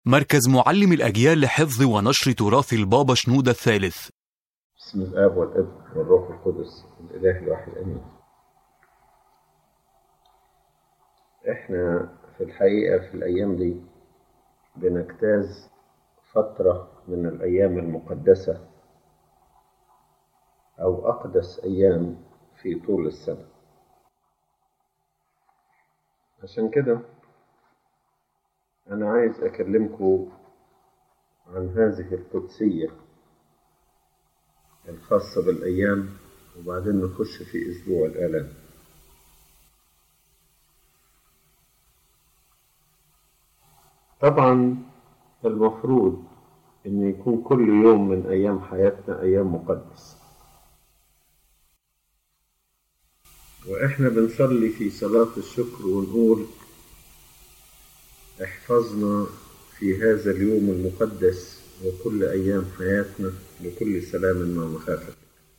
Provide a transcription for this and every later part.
مركز معلم الأجيال لحفظ ونشر تراث البابا شنودة الثالث. بسم الآب والابن والروح القدس الإله الواحد آمين. إحنا في الحقيقة في الأيام دي بنجتاز فترة من الأيام المقدسة أو أقدس أيام في طول السنة. عشان كده أنا عايز أكلمكم عن هذه القدسية الخاصة بالأيام، وبعدين نخش في أسبوع الآلام. طبعا المفروض أن يكون كل يوم من أيام حياتنا أيام مقدس، وإحنا بنصلي في صلاة الشكر ونقول احفظنا في هذا اليوم المقدس وكل أيام حياتنا بكل سلام ومخافة.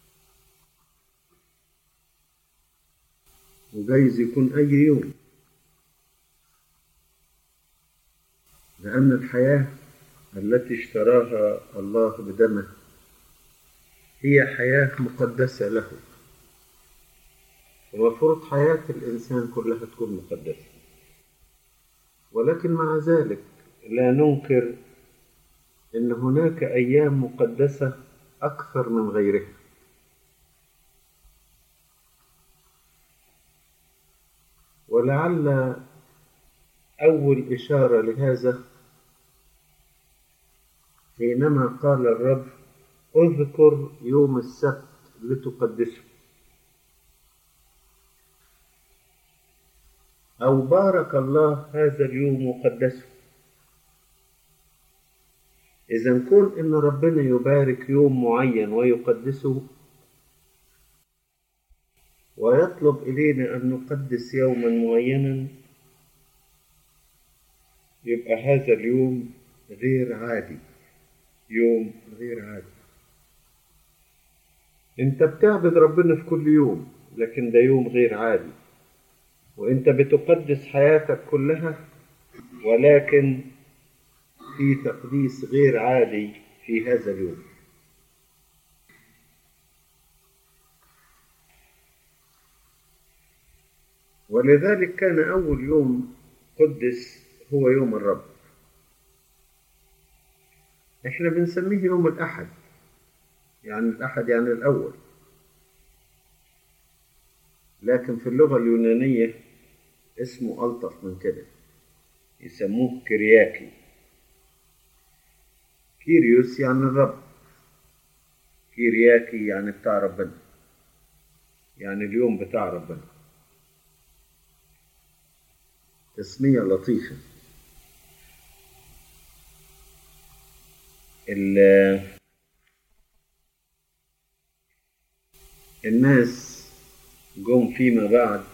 وجايز يكون أي يوم، لأن الحياة التي اشتراها الله بدمه هي حياة مقدسة له. المفروض حياة الإنسان كلها تكون مقدسة، ولكن مع ذلك لا ننكر أن هناك أيام مقدسة أكثر من غيرها. ولعل أول إشارة لهذا حينما قال الرب اذكر يوم السبت لتقدسه، أو بارك الله هذا اليوم وقدسه. إذا كون إن ربنا يبارك يوم معين ويقدسه ويطلب إلينا أن نقدس يوما معينا، يبقى هذا اليوم غير عادي، يوم غير عادي. انت بتعبد ربنا في كل يوم، لكن ده يوم غير عادي، وانت بتقدس حياتك كلها، ولكن في تقديس غير عادي في هذا اليوم. ولذلك كان أول يوم قدس هو يوم الرب. احنا بنسميه يوم الأحد، يعني الأحد يعني الأول، لكن في اللغة اليونانية اسمه ألطف من كده، يسموه كرياكي. كيريوس يعني الرب، كيرياكي يعني بتاع ربنا، يعني اليوم بتاع ربنا. تسمية لطيفة. الناس جم فيما بعد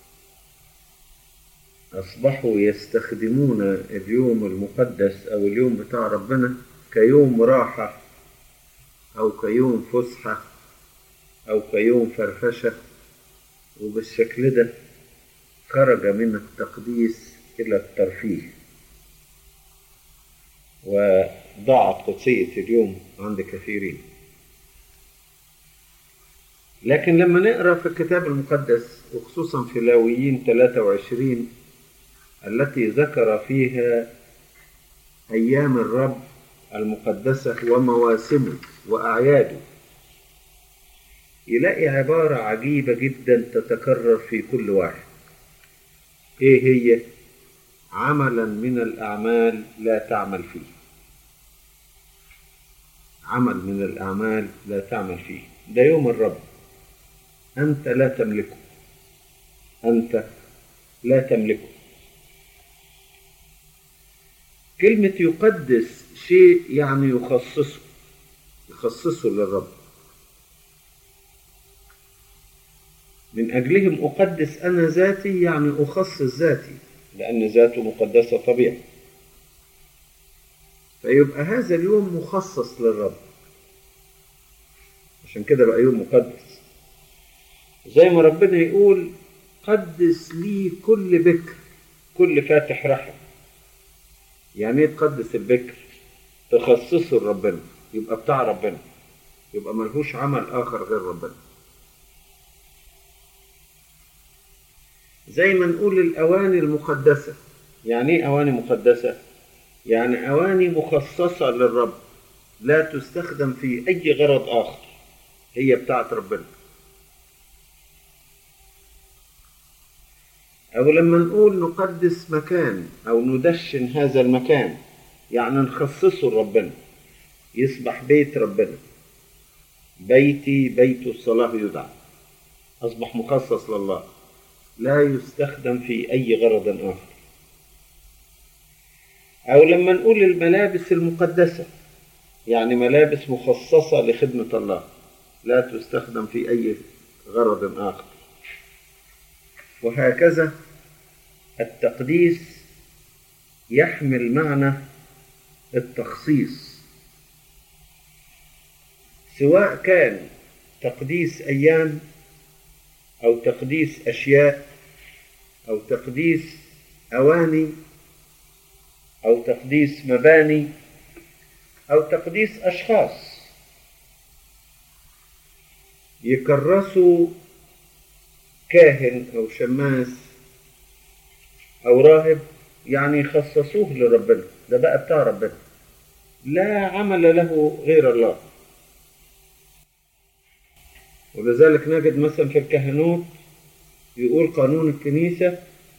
أصبحوا يستخدمون اليوم المقدس أو اليوم بتاع ربنا كيوم راحة أو كيوم فسحة أو كيوم فرفشة، وبالشكل ده خرج من التقديس إلى الترفيه، وضاعت قدسية اليوم عند كثيرين. لكن لما نقرأ في الكتاب المقدس وخصوصا في لاويين 23 التي ذكر فيها أيام الرب المقدسة ومواسمه وأعياده، يلاقي عبارة عجيبة جدا تتكرر في كل واحد. إيه هي؟ عملا من الأعمال لا تعمل فيه. عمل من الأعمال لا تعمل فيه، ده يوم الرب، أنت لا تملكه، أنت لا تملكه. كلمة يقدس شيء يعني يخصصه للرب. من أجلهم أقدس أنا ذاتي، يعني أخصص ذاتي، لأن ذاته مقدسة طبيعي. فيبقى هذا اليوم مخصص للرب، عشان كده بقى يوم مقدس. زي ما ربنا يقول قدس لي كل بكر، كل فاتح رحم. يعني ايه تقدس البكر؟ تخصصه لربنا، يبقى بتاع ربنا، يبقى ملهوش عمل آخر غير ربنا. زي ما نقول الأواني المقدسة. يعني ايه أواني مقدسة؟ يعني أواني مخصصة للرب، لا تستخدم في أي غرض آخر، هي بتاعت ربنا. أو لما نقول نقدس مكان أو ندشن هذا المكان، يعني نخصصه لربنا، يصبح بيت ربنا. بيتي بيت الصلاة يدعى، أصبح مخصص لله، لا يستخدم في أي غرض آخر. أو لما نقول الملابس المقدسة، يعني ملابس مخصصة لخدمة الله، لا تستخدم في أي غرض آخر. وهكذا التقديس يحمل معنى التخصيص، سواء كان تقديس أيام أو تقديس أشياء أو تقديس أواني أو تقديس مباني أو تقديس أشخاص. يكرسوا كاهن أو شماس أو راهب، يعني يخصصوه لربنا، ده بقى بتاع ربنا، لا عمل له غير الله. ولذلك نجد مثلا في الكهنوت يقول قانون الكنيسة: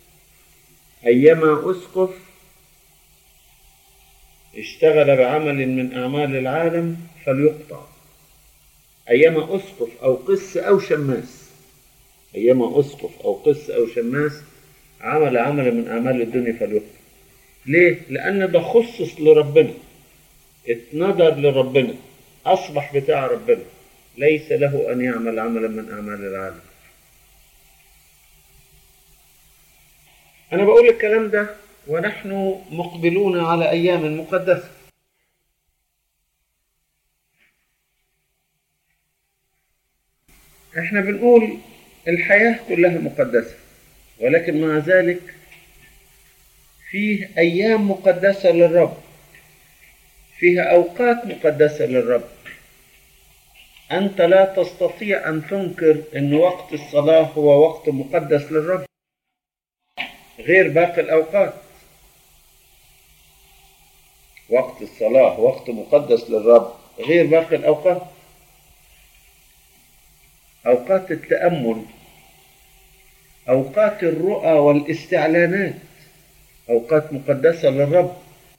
أيما أسقف اشتغل بعمل من أعمال العالم فليقطع. أيما أسقف أو قس أو شماس، أيما أسقف أو قس أو شماس عمل عملا من أعمال الدنيا فليقطع. ليه؟ لأن ده خصص لربنا، اتنظر لربنا، أصبح بتاع ربنا، ليس له أن يعمل عملا من أعمال العالم. أنا بقول الكلام ده ونحن مقبلون على أيام مقدسة. احنا بنقول الحياة كلها مقدسة، ولكن مع ذلك فيه أيام مقدسة للرب، فيها أوقات مقدسة للرب. أنت لا تستطيع أن تنكر أن وقت الصلاة هو وقت مقدس للرب غير باقي الأوقات. وقت الصلاة وقت مقدس للرب غير باقي الأوقات. أوقات التأمل، أوقات الرؤى والاستعلانات، أوقات مقدسة للرب.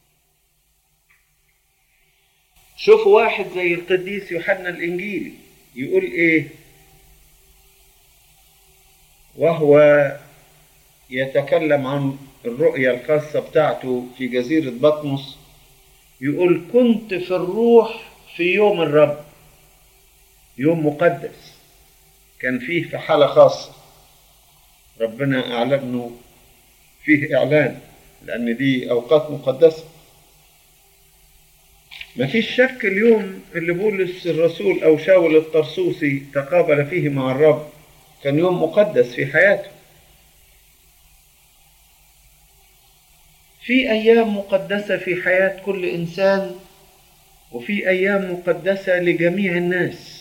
شوفوا واحد زي القديس يوحنا الإنجيلي يقول إيه وهو يتكلم عن الرؤية الخاصة بتاعته في جزيرة بطمس، يقول: كنت في الروح في يوم الرب، يوم مقدس كان فيه في حالة خاصة ربنا أعلنه فيه إعلان، لأن دي أوقات مقدسة. ما فيش شك اليوم اللي بولس الرسول أو شاول الطرسوسي تقابل فيه مع الرب كان يوم مقدس في حياته. في أيام مقدسة في حياة كل إنسان، وفي أيام مقدسة لجميع الناس،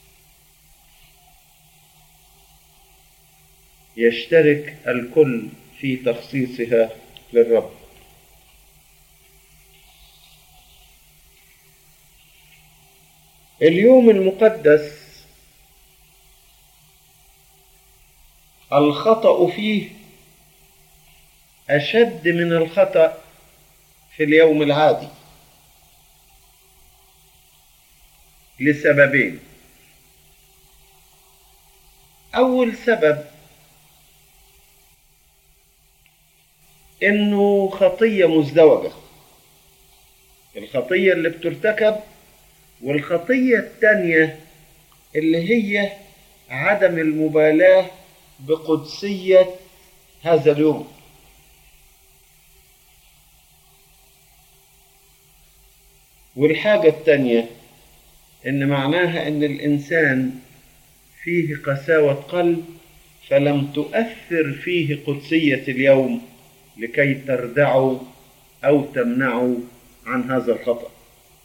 يشترك الكل في تخصيصها للرب. اليوم المقدس الخطأ فيه أشد من الخطأ في اليوم العادي لسببين. أول سبب إنه خطية مزدوجة، الخطية اللي بترتكب، والخطية الثانية اللي هي عدم المبالاة بقدسية هذا اليوم. والحاجة الثانية إن معناها إن الإنسان فيه قساوة قلب، فلم تؤثر فيه قدسية اليوم لكي تردعه أو تمنعه عن هذا الخطأ.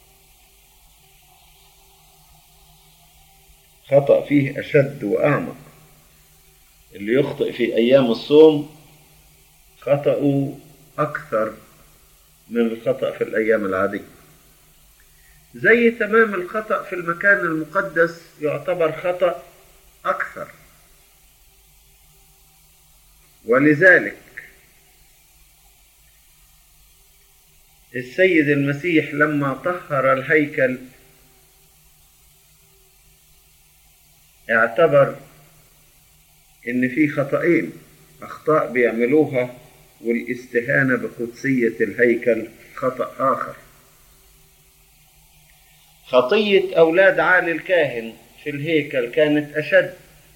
خطأ فيه أشد وأعمق. اللي يخطئ في أيام الصوم خطأه أكثر من الخطأ في الأيام العادية. زي تمام الخطأ في المكان المقدس يعتبر خطأ أكثر. ولذلك السيد المسيح لما طهر الهيكل اعتبر إن في خطأين، أخطاء بيعملوها، والاستهانة بقدسية الهيكل خطأ آخر. خطية أولاد عالي الكاهن في الهيكل كانت أشد.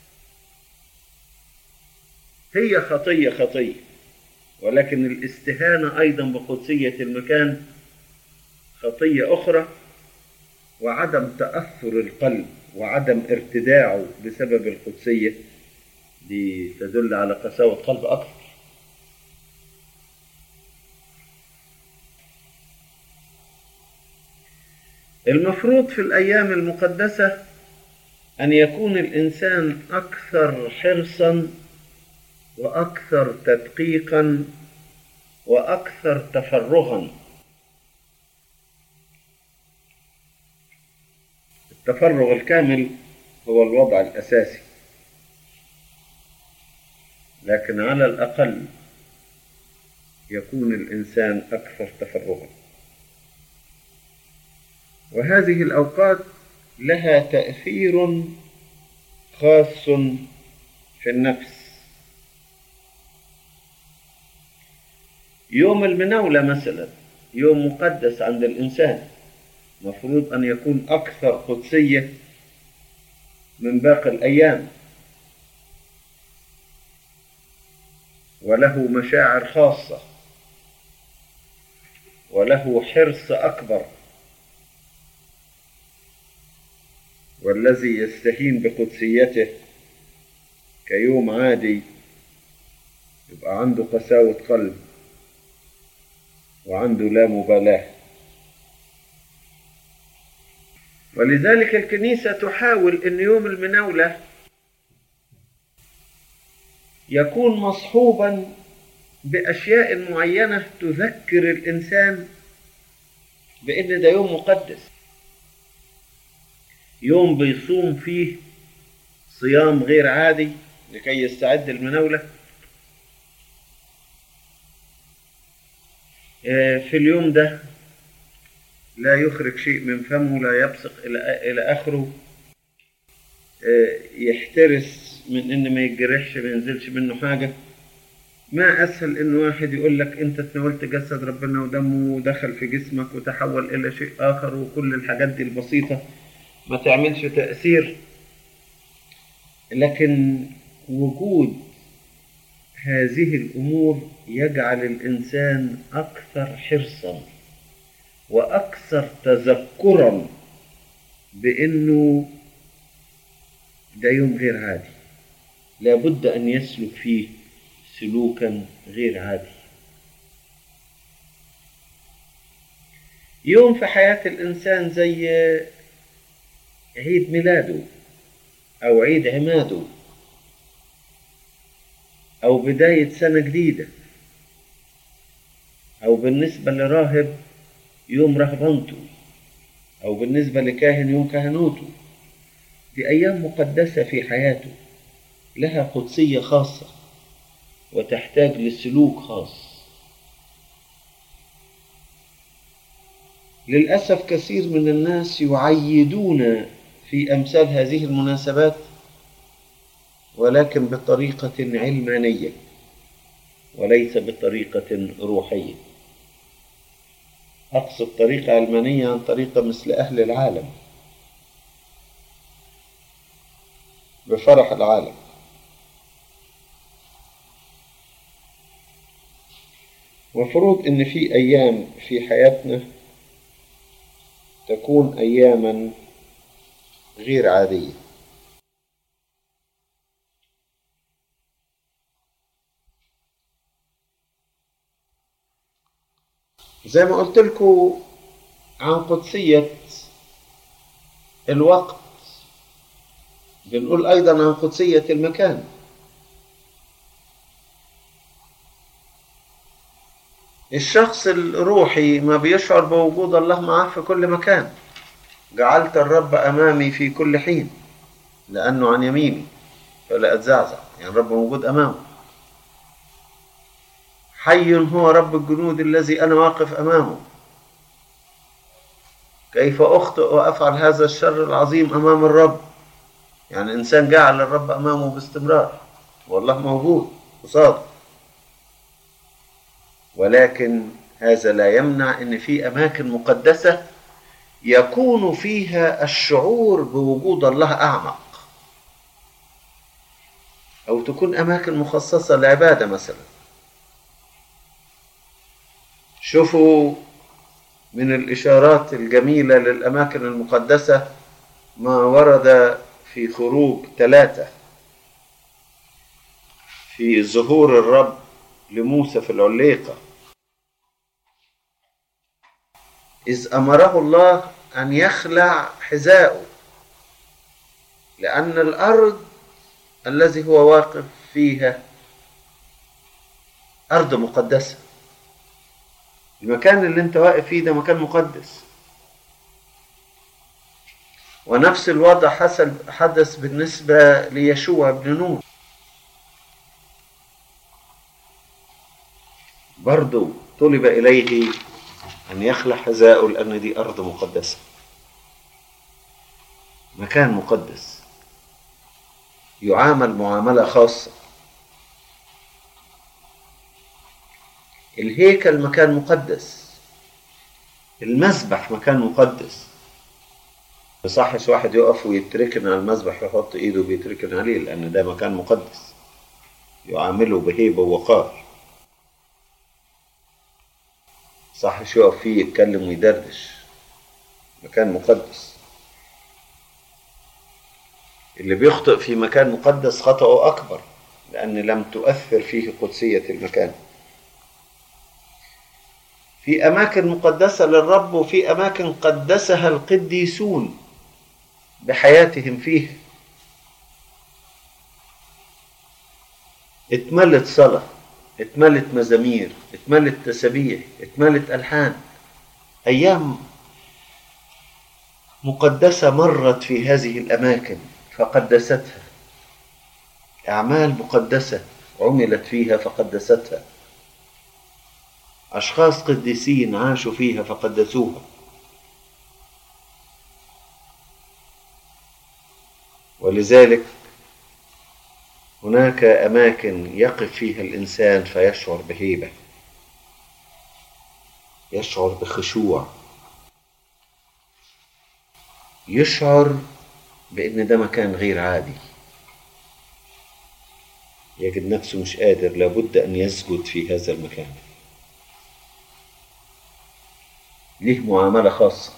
هي خطية، ولكن الاستهانة أيضا بقدسية المكان خطية أخرى، وعدم تأثر القلب وعدم ارتداعه بسبب القدسية دي تدل على قساوة قلب أكثر. المفروض في الأيام المقدسة أن يكون الإنسان أكثر حرصا وأكثر تدقيقا وأكثر تفرغا. التفرغ الكامل هو الوضع الأساسي، لكن على الأقل يكون الإنسان أكثر تفرغا. وهذه الأوقات لها تأثير خاص في النفس. يوم المناولة مثلا يوم مقدس عند الإنسان، مفروض أن يكون أكثر قدسية من باقي الأيام، وله مشاعر خاصة وله حرص أكبر. والذي يستهين بقدسيته كيوم عادي يبقى عنده قساوة قلب وعنده لا مبالاة. ولذلك الكنيسة تحاول أن يوم المناولة يكون مصحوبا بأشياء معينة تذكر الإنسان بأن ده يوم مقدس، يوم بيصوم فيه صيام غير عادي لكي يستعد المناولة. في اليوم ده لا يخرج شيء من فمه، لا يبصق إلى آخره، يحترس من إن ما يتجرحش، ما ينزلش منه حاجة. ما أسهل إن واحد يقول لك أنت تناولت جسد ربنا ودمه ودخل في جسمك وتحول إلى شيء آخر، وكل الحاجات دي البسيطة ما تعملش تأثير. لكن وجود هذه الأمور يجعل الإنسان أكثر حرصا وأكثر تذكرا بأنه ده يوم غير عادي، لابد أن يسلك فيه سلوكا غير عادي. يوم في حياة الإنسان زي عيد ميلاده أو عيد عماده أو بداية سنة جديدة، أو بالنسبة لراهب يوم رهبنته، أو بالنسبة لكاهن يوم كهنوته. دي أيام مقدسة في حياته، لها قدسية خاصة وتحتاج لسلوك خاص. للأسف كثير من الناس يعيدون في أمثال هذه المناسبات ولكن بطريقة علمانية وليس بطريقة روحية. أقصد طريقة علمانية عن طريقة مثل أهل العالم، بفرح العالم. مفروض إن في أيام في حياتنا تكون أياما غير عادية. زي ما قلت لكم عن قدسية الوقت، بنقول أيضا عن قدسية المكان. الشخص الروحي ما بيشعر بوجود الله معه في كل مكان. جعلت الرب أمامي في كل حين، لأنه عن يميني فلا أتزعزع، يعني الرب موجود أمامه. حي هو رب الجنود الذي أنا واقف أمامه. كيف أخطئ وأفعل هذا الشر العظيم أمام الرب؟ يعني إنسان جعل الرب أمامه باستمرار، والله موجود قصاده. ولكن هذا لا يمنع أن في أماكن مقدسة يكون فيها الشعور بوجود الله أعمق، أو تكون أماكن مخصصة لعبادة مثلا. شوفوا من الإشارات الجميلة للأماكن المقدسة ما ورد في خروج 3 في ظهور الرب لموسى في العليقة، إذ أمره الله أن يخلع حذاءه، لأن الأرض الذي هو واقف فيها أرض مقدسة. المكان اللي انت واقف فيه ده مكان مقدس. ونفس الوضع حدث بالنسبة ليشوع بن نون، برضو طلب إليه أن يخلع حذاءه، لأن دي أرض مقدسة، مكان مقدس، يعامل معاملة خاصة. الهيكل مكان مقدس، المذبح مكان مقدس. مصحش واحد يقف ويتركن على المذبح يحط ايده بيتركن عليه، لأن ده مكان مقدس يعامله بهيبة ووقار. مصحش يقف فيه يتكلم ويدردش، مكان مقدس. اللي بيخطئ في مكان مقدس خطأه أكبر، لأن لم تؤثر فيه قدسية المكان. في أماكن مقدسة للرب، وفي أماكن قدسها القديسون بحياتهم فيه. اتملت صلاة، اتملت مزامير، اتملت تسبيح، اتملت ألحان. أيام مقدسة مرت في هذه الأماكن فقدستها، أعمال مقدسة عملت فيها فقدستها، أشخاص قديسين عاشوا فيها فقدسوها. ولذلك هناك أماكن يقف فيها الإنسان فيشعر بهيبة، يشعر بخشوع، يشعر بأن ده مكان غير عادي، يجد نفسه مش قادر، لابد أن يسجد في هذا المكان. ليه معاملة خاصة.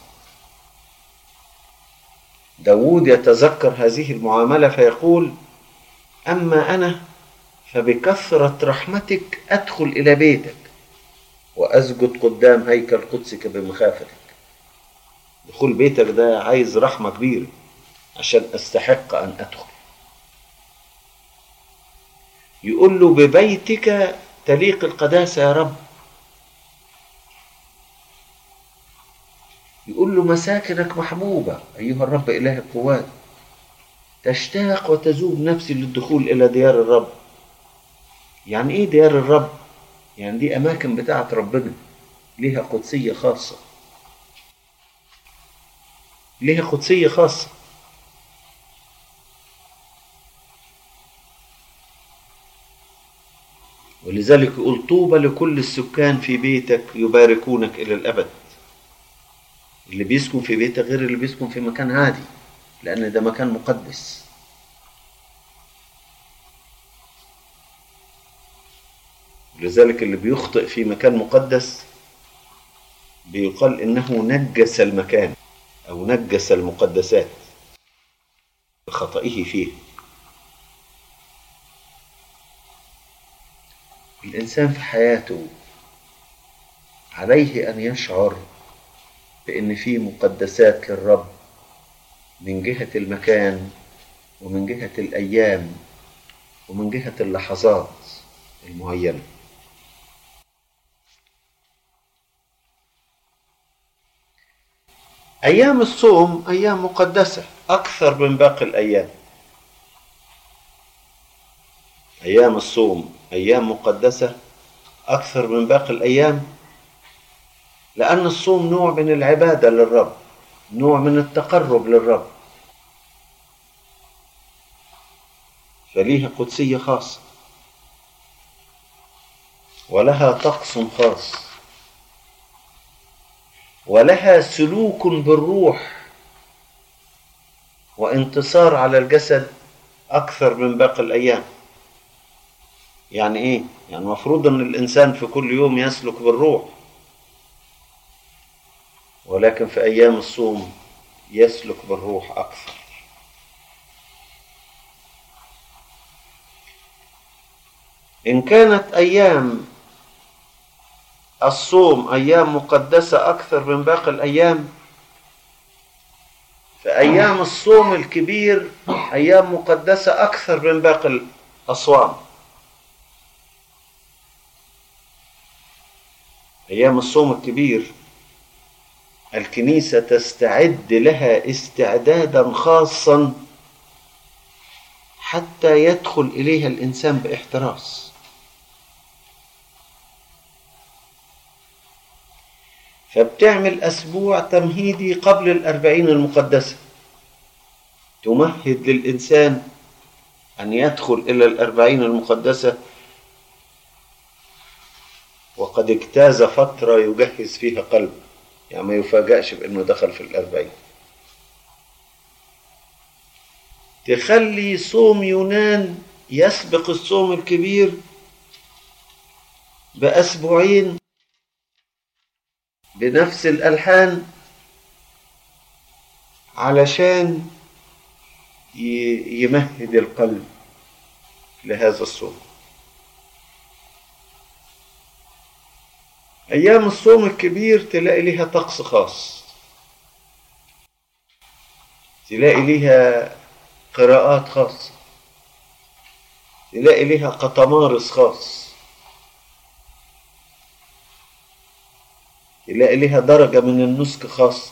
داود يتذكر هذه المعاملة فيقول: أما أنا فبكثرة رحمتك أدخل إلى بيتك وأسجد قدام هيكل قدسك بمخافتك. دخول بيتك ده عايز رحمة كبيرة عشان أستحق أن أدخل. يقول له: ببيتك تليق القداسة يا رب. يقول له: مساكنك محبوبة أيها الرب إله القوات، تشتاق وتذوب نفسي للدخول إلى ديار الرب. يعني إيه ديار الرب؟ يعني دي أماكن بتاعت ربنا، ليها قدسية خاصة، ليها قدسية خاصة. ولذلك يقول: طوبى لكل السكان في بيتك يباركونك إلى الأبد. اللي بيسكن في بيتك غير اللي بيسكن في مكان عادي، لأن ده مكان مقدس. لذلك اللي بيخطئ في مكان مقدس بيقال إنه نجس المكان أو نجس المقدسات بخطئه فيه. الإنسان في حياته عليه أن يشعر بأن في مقدسات للرب من جهة المكان ومن جهة الأيام ومن جهة اللحظات المعينة. أيام الصوم أيام مقدسة أكثر من باقي الأيام. أيام الصوم أيام مقدسة أكثر من باقي الأيام، لأن الصوم نوع من العبادة للرب، نوع من التقرب للرب، فليها قدسية خاصة ولها طقس خاص ولها سلوك بالروح وانتصار على الجسد أكثر من باقي الأيام. يعني إيه؟ يعني المفروض أن الإنسان في كل يوم يسلك بالروح، ولكن في أيام الصوم يسلك بالروح أكثر. إن كانت أيام الصوم أيام مقدسة أكثر من باقي الأيام، فأيام الصوم الكبير أيام مقدسة أكثر من باقي الأصوام. أيام الصوم الكبير الكنيسة تستعد لها استعدادا خاصا حتى يدخل إليها الإنسان باحتراس. فبتعمل أسبوع تمهيدي قبل الأربعين المقدسة، تمهد للإنسان أن يدخل إلى الأربعين المقدسة وقد اجتاز فترة يجهز فيها قلبه، يعني ما يفاجأش بأنه دخل في الأربعين. تخلي صوم يونان يسبق الصوم الكبير بأسبوعين بنفس الألحان علشان يمهد القلب لهذا الصوم. أيام الصوم الكبير تلاقي لها طقس خاص، تلاقي لها قراءات خاصة، تلاقي لها قطمارس خاص، تلاقي لها درجة من النسك خاصة.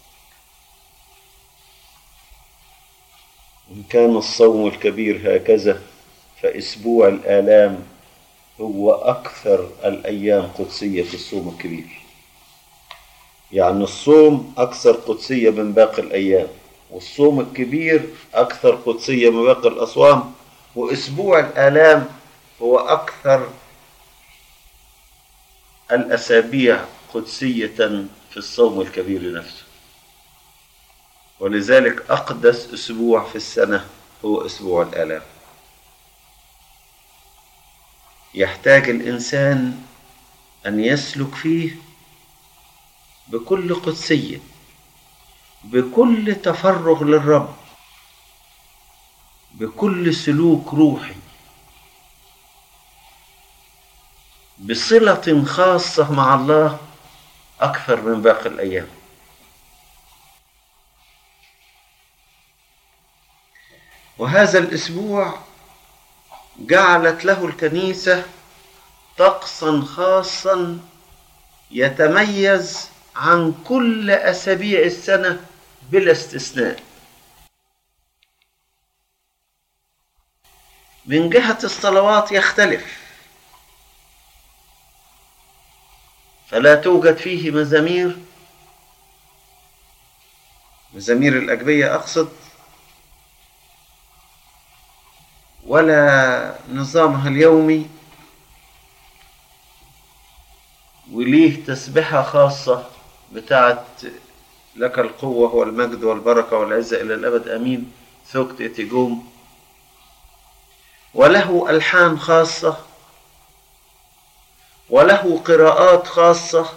إن كان الصوم الكبير هكذا فأسبوع الآلام هو أكثر الأيام قدسية في الصوم الكبير. يعني الصوم أكثر قدسية من باقي الأيام، والصوم الكبير أكثر قدسية من باقي الأصوام، وأسبوع الآلام هو أكثر الأسابيع قدسية في الصوم الكبير نفسه. ولذلك أقدس أسبوع في السنة هو أسبوع الآلام. يحتاج الإنسان أن يسلك فيه بكل قدسية، بكل تفرغ للرب، بكل سلوك روحي، بصلة خاصة مع الله أكثر من باقي الأيام. وهذا الأسبوع جعلت له الكنيسة طقسا خاصا يتميز عن كل أسابيع السنة بلا استثناء. من جهة الصلوات يختلف، فلا توجد فيه مزامير الأجبية أقصد، ولا نظامها اليومي، وليه تسبحة خاصة بتاعت لك القوة والمجد والبركة والعزة إلى الأبد أمين ثوكت إتيجوم، وله ألحان خاصة، وله قراءات خاصة،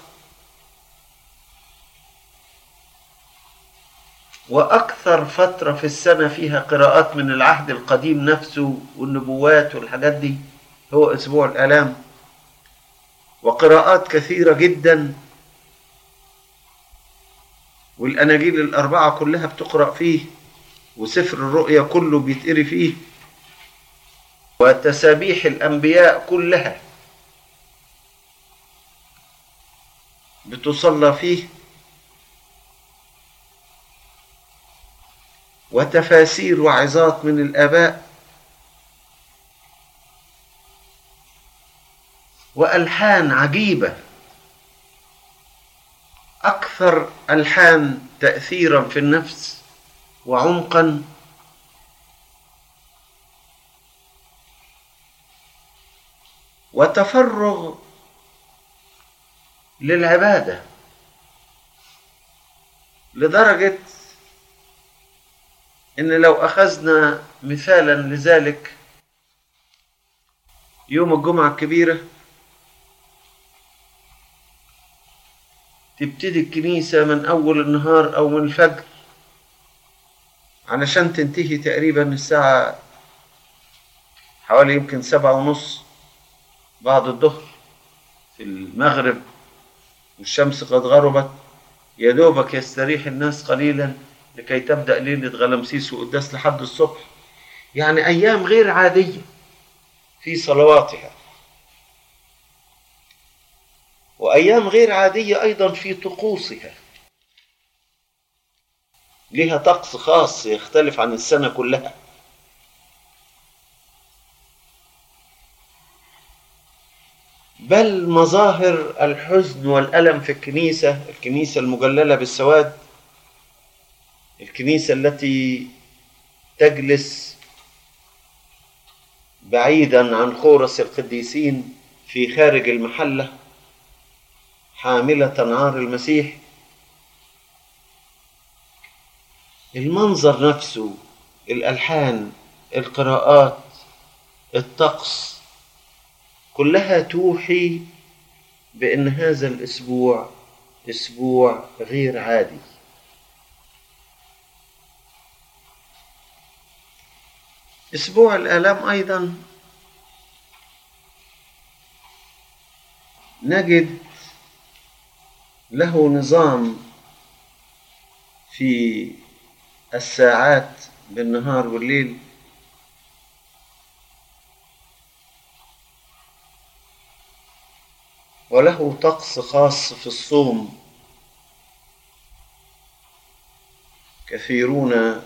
وأكثر فترة في السنة فيها قراءات من العهد القديم نفسه والنبوات والحاجات دي هو أسبوع الآلام. وقراءات كثيرة جدا، والأناجيل ال4 كلها بتقرأ فيه، وسفر الرؤيا كله بيتقري فيه، وتسابيح الأنبياء كلها بتصلى فيه، وتفاسير وعظات من الآباء، وألحان عجيبة، أكثر ألحان تأثيرا في النفس وعمقا وتفرغ للعبادة، لدرجة إن لو أخذنا مثالا لذلك يوم الجمعة الكبيرة تبتدي الكنيسة من أول النهار أو من الفجر علشان تنتهي تقريبا الساعة حوالي يمكن 7:30 بعد الظهر في المغرب، والشمس قد غربت، يا دوبك يستريح الناس قليلا لكي تبدأ ليلة غلمسيس وقداس لحد الصبح. يعني أيام غير عادية في صلواتها، وأيام غير عادية أيضا في طقوسها، لها طقس خاص يختلف عن السنة كلها. بل مظاهر الحزن والألم في الكنيسة المجللة بالسواد، الكنيسة التي تجلس بعيدا عن خورس القديسين في خارج المحلة حاملة عار المسيح، المنظر نفسه، الألحان، القراءات، الطقس، كلها توحي بأن هذا الأسبوع أسبوع غير عادي. أسبوع الآلام أيضا نجد له نظام في الساعات بالنهار والليل، وله طقس خاص في الصوم. كثيرون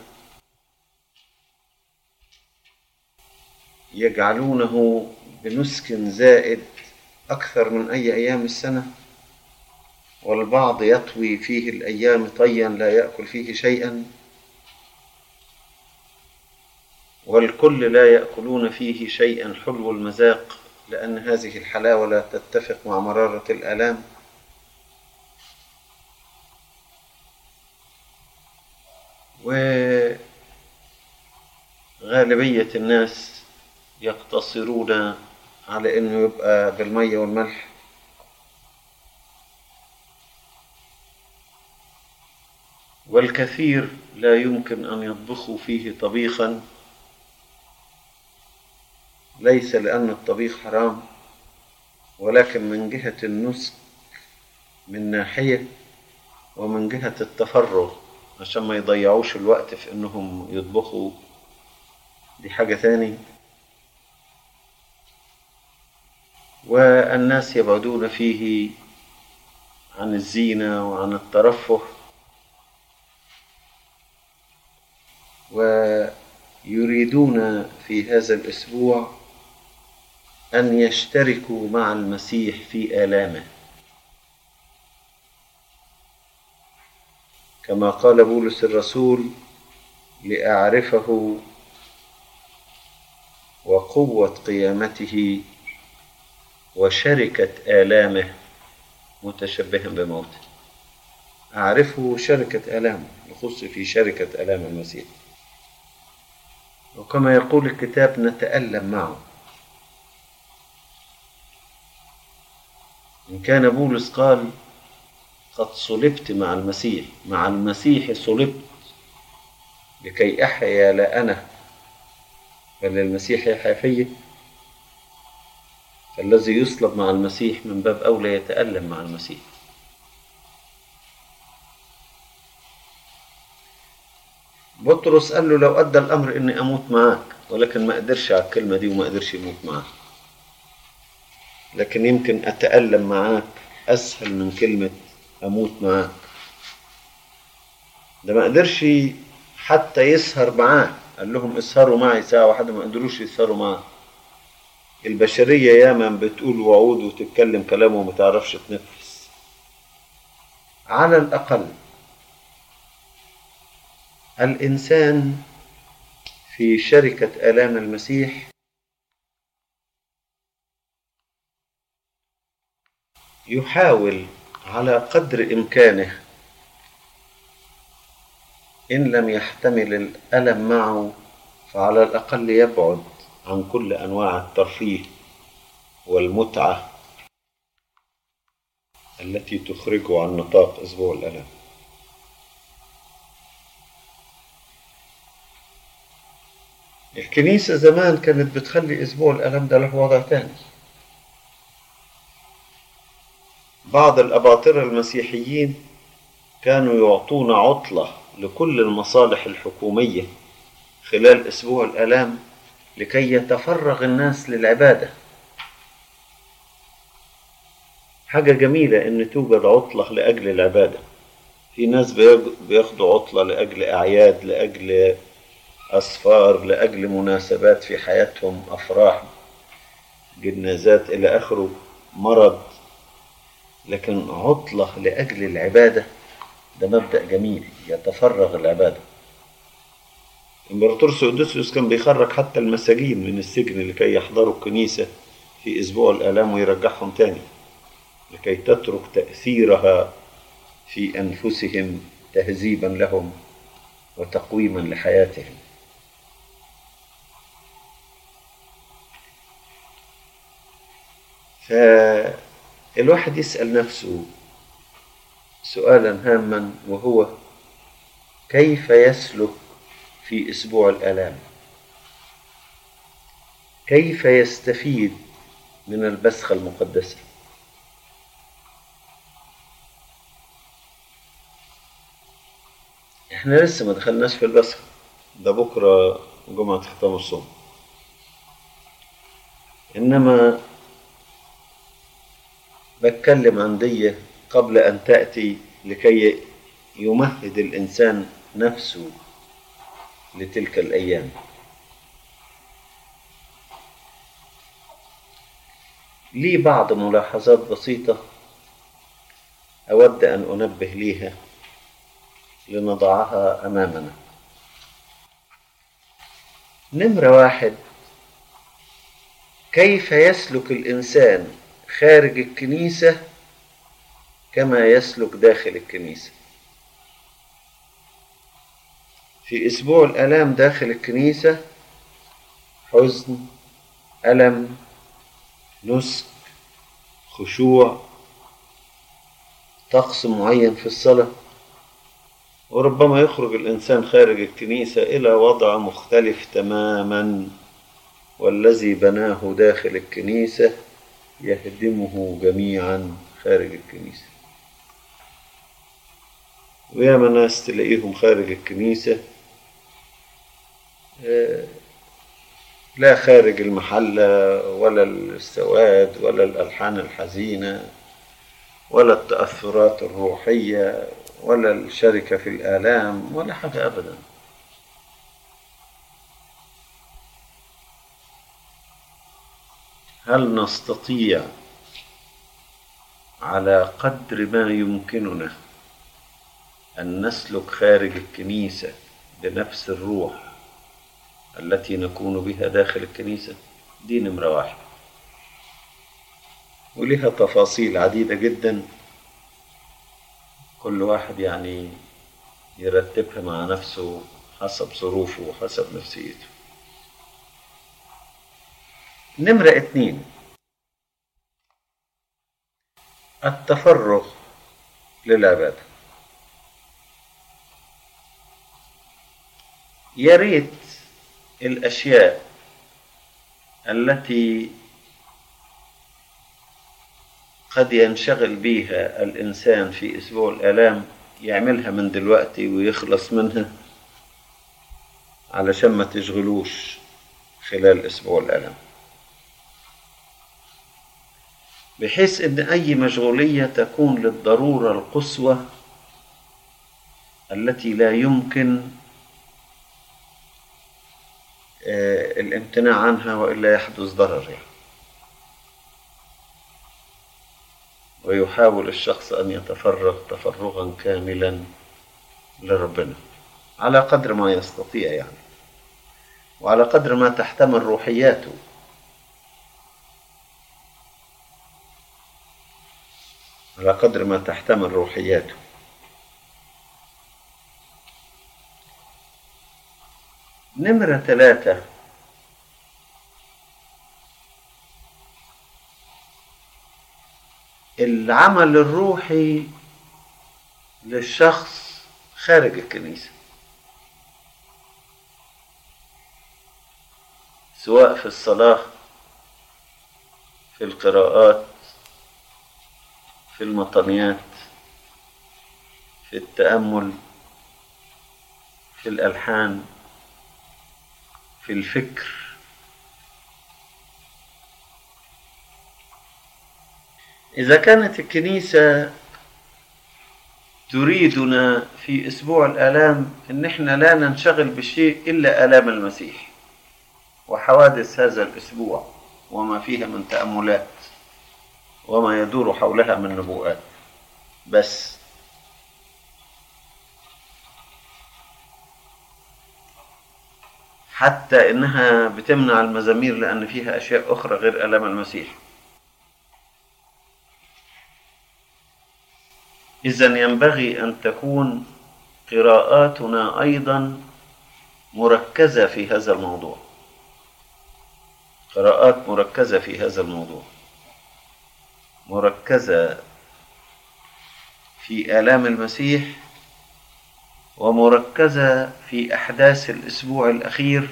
يجعلونه بنسك زائد أكثر من أي أيام السنة، والبعض يطوي فيه الأيام طيا لا يأكل فيه شيئا، والكل لا يأكلون فيه شيئا حلو المذاق، لأن هذه الحلاوة لا تتفق مع مرارة الآلام. وغالبية الناس يقتصرون على أنه يبقى بالمية والملح، والكثير لا يمكن أن يطبخوا فيه طبيخا، ليس لأن الطبيخ حرام، ولكن من جهة النسك من ناحية، ومن جهة التفرغ عشان ما يضيعوش الوقت في أنهم يطبخوا، دي حاجة ثانية. والناس يبعدون فيه عن الزينة وعن الترفه، ويريدون في هذا الأسبوع أن يشتركوا مع المسيح في آلامه، كما قال بولس الرسول: لأعرفه وقوة قيامته وشركة آلامه متشبها بموته. أعرفه شركة آلامه، نخص في شركة آلام المسيح، وكما يقول الكتاب: نتألم معه. إن كان بولس قال: قد صلبت مع المسيح، مع المسيح صلبت لكي أحيا لا أنا بل المسيح يحيا فيا، الذي يصلب مع المسيح من باب أولى يتألم مع المسيح. بطرس قال له لو أدى الأمر إني أموت معاك، ولكن ما قدرش على الكلمة دي وما قدرش يموت معاك. لكن يمكن أتألم معاك أسهل من كلمة أموت معاك. ده ما قدرش حتى يسهر معاه، قال لهم اسهروا معي ساعة واحدة، ما قدروش يسهروا معاه. البشرية ياما بتقول وعود وتتكلم كلام وما تعرفش تنفس. على الأقل الإنسان في شركة آلام المسيح يحاول على قدر إمكانه، إن لم يحتمل الألم معه فعلى الأقل يبعد عن كل أنواع الترفيه والمتعة التي تخرجه عن نطاق أسبوع الألم. الكنيسة زمان كانت بتخلي أسبوع الألم ده له وضع تاني. بعض الأباطرة المسيحيين كانوا يعطون عطلة لكل المصالح الحكومية خلال أسبوع الآلام لكي يتفرغ الناس للعبادة. حاجة جميلة إن توجد عطلة لأجل العبادة. في ناس بياخدوا عطلة لأجل أعياد، لأجل أسفار، لأجل مناسبات في حياتهم، أفراح، جنازات إلى آخره، مرض. لكن عطلة لأجل العبادة ده مبدأ جميل يتفرغ العبادة. إمبراطور سودوسيوس كان بيخرج حتى المساجين من السجن لكي يحضروا الكنيسة في أسبوع الآلام ويرجعهم تاني، لكي تترك تأثيرها في أنفسهم تهذيبا لهم وتقويما لحياتهم. فالواحد يسأل نفسه سؤالا هاما، وهو كيف يسلك في أسبوع الآلام؟ كيف يستفيد من البسخة المقدسة؟ احنا لسه ما دخلناش في البسخة، ده بكرة جمعة ختام الصوم. إنما بتكلم عن دي قبل أن تأتي لكي يمهد الإنسان نفسه لتلك الأيام. لي بعض ملاحظات بسيطة أود أن أنبه ليها لنضعها أمامنا. نمرة واحد، كيف يسلك الإنسان خارج الكنيسة كما يسلك داخل الكنيسة؟ في أسبوع الآلام داخل الكنيسة حزن، ألم، نسك، خشوع، طقس معين في الصلاة. وربما يخرج الإنسان خارج الكنيسة إلى وضع مختلف تماما، والذي بناه داخل الكنيسة يهدمه جميعا خارج الكنيسة. وياما ناس تلاقيهم خارج الكنيسة لا خارج المحلة ولا السواد ولا الألحان الحزينة ولا التأثرات الروحية ولا الشركة في الآلام ولا حاجة أبدا. هل نستطيع على قدر ما يمكننا أن نسلك خارج الكنيسة بنفس الروح التي نكون بها داخل الكنيسة؟ دي نمرة واحد، ولها تفاصيل عديدة جدا، كل واحد يعني يرتبها مع نفسه حسب ظروفه وحسب نفسيته. نمرة 2، التفرغ للعبادة. يا ريت الأشياء التي قد ينشغل بيها الإنسان في أسبوع الآلام يعملها من دلوقتي ويخلص منها علشان ما تشغلوش خلال أسبوع الآلام، بحيث أن أي مشغولية تكون للضرورة القصوى التي لا يمكن الامتناع عنها وإلا يحدث ضرر يعني. ويحاول الشخص أن يتفرغ تفرغا كاملا لربنا على قدر ما يستطيع يعني، وعلى قدر ما تحتمل روحياته. على قدر ما تحتمل روحياته. نمرة 3، العمل الروحي للشخص خارج الكنيسة، سواء في الصلاة، في القراءات، في المطنيات، في التأمل، في الألحان، في الفكر. إذا كانت الكنيسة تريدنا في أسبوع الآلام إن إحنا لا ننشغل بشيء إلا آلام المسيح وحوادث هذا الأسبوع وما فيها من تأملات وما يدور حولها من نبوءات بس، حتى إنها بتمنع المزامير لأن فيها أشياء أخرى غير آلام المسيح. إذن ينبغي أن تكون قراءاتنا أيضا مركزة في هذا الموضوع، قراءات مركزة في هذا الموضوع، مركزة في آلام المسيح ومركزة في أحداث الأسبوع الأخير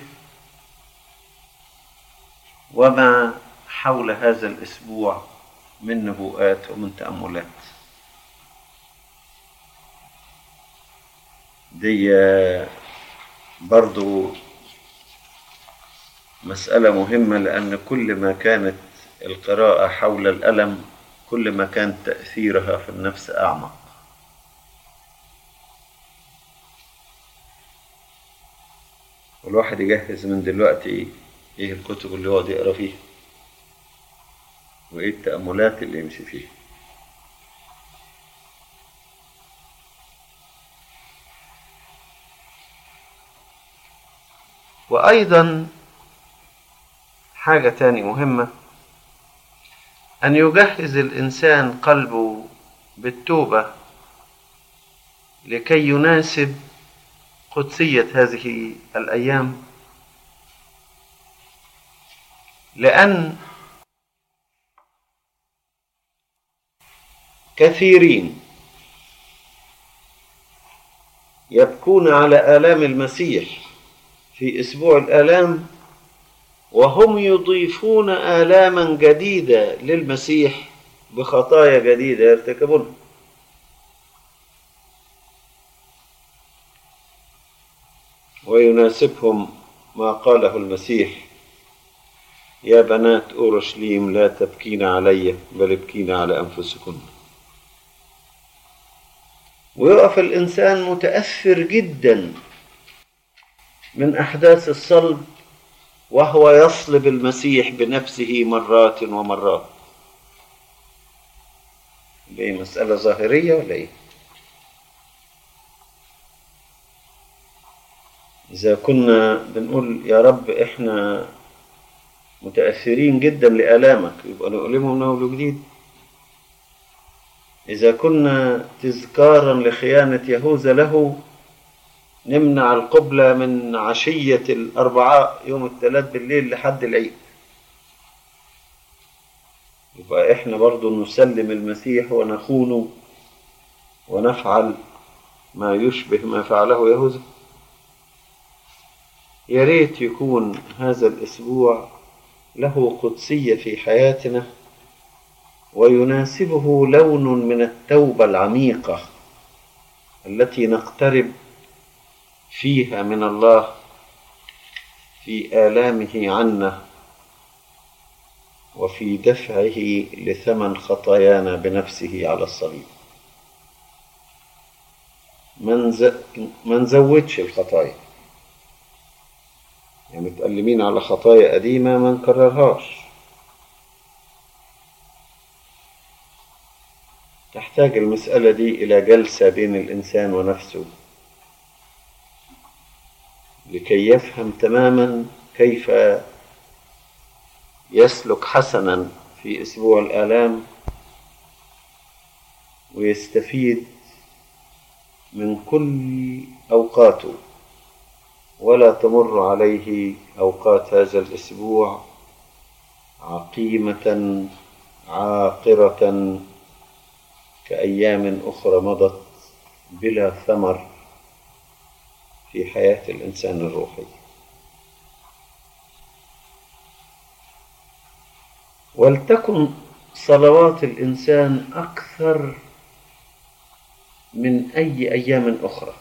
وما حول هذا الأسبوع من نبوءات ومن تأملات. دي برضو مسألة مهمة، لأن كل ما كانت القراءة حول الألم كل ما كان تأثيرها في النفس أعمق. والواحد يجهز من دلوقتي إيه الكتب اللي يقعد يقرأ فيها وإيه التأملات اللي يمشي فيها. وأيضا حاجة تاني مهمة، أن يجهز الإنسان قلبه بالتوبة لكي يناسب قدسية هذه الأيام، لأن كثيرين يبكون على آلام المسيح في أسبوع الآلام وهم يضيفون آلاما جديدة للمسيح بخطايا جديدة يرتكبونها. ويناسبهم ما قاله المسيح: يا بنات أورشليم لا تبكين علي بل ابكين على أنفسكن. ويقف الإنسان متأثر جدا من أحداث الصلب وهو يصلب المسيح بنفسه مرات ومرات. دي مسألة ظاهرية ولا إيه؟ إذا كنا بنقول يا رب إحنا متأثرين جدا لآلامك يبقى نؤلمهم من أول وجديد. إذا كنا تذكارا لخيانة يهوذا له نمنع القبلة من عشية الأربعاء يوم الثلاث بالليل لحد العيد، يبقى إحنا برضو نسلم المسيح ونخونه ونفعل ما يشبه ما فعله يهوذا. يا ريت يكون هذا الأسبوع له قدسية في حياتنا ويناسبه لون من التوبة العميقة التي نقترب فيها من الله في آلامه عنا وفي دفعه لثمن خطايانا بنفسه على الصليب. ما نزودش الخطايا، يعني متألمين على خطايا قديمة ما نكررهاش. تحتاج المسألة دي إلى جلسة بين الإنسان ونفسه لكي يفهم تماما كيف يسلك حسنا في أسبوع الآلام ويستفيد من كل أوقاته، ولا تمر عليه أوقات هذا الأسبوع عقيمة عاقرة كأيام أخرى مضت بلا ثمر في حياة الإنسان الروحي. ولتكن صلوات الإنسان أكثر من أي أيام أخرى.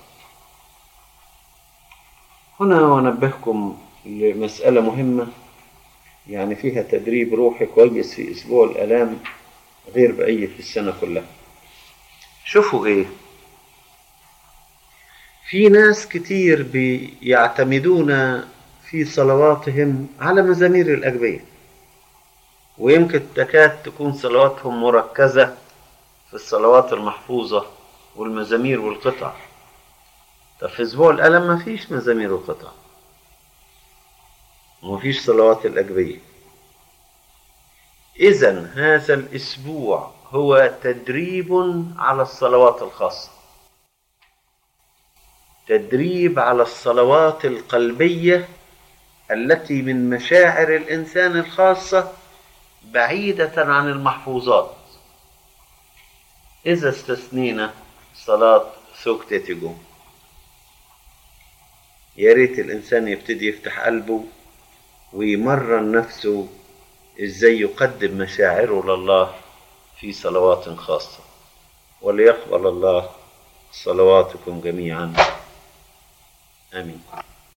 هنا أنبهكم لمسألة مهمة يعني فيها تدريب روحي كويس في أسبوع الآلام غير بقية السنة كلها. شوفوا إيه، في ناس كتير بيعتمدون في صلواتهم على مزامير الأجبية، ويمكن تكاد تكون صلواتهم مركزة في الصلوات المحفوظة والمزامير والقطع. طب في أسبوع الآلام ما فيش مزامير وقطع وما فيش صلوات الأجبية. إذن هذا الأسبوع هو تدريب على الصلوات الخاصة، تدريب على الصلوات القلبية التي من مشاعر الإنسان الخاصة بعيدة عن المحفوظات. إذا استثنينا صلاة ثوكتيتيجو، يا ريت الإنسان يبتدي يفتح قلبه ويمرن نفسه إزاي يقدم مشاعره لله في صلوات خاصة. وليقبل الله صلواتكم جميعا. آمين.